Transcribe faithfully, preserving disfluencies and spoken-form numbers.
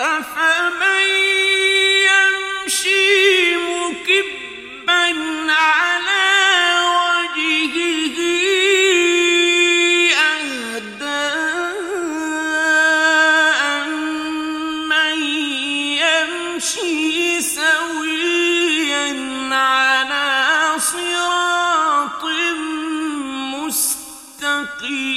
أفمن يمشي مكبا على وجهه أهدى أمن يمشي سويا على صراط مستقيم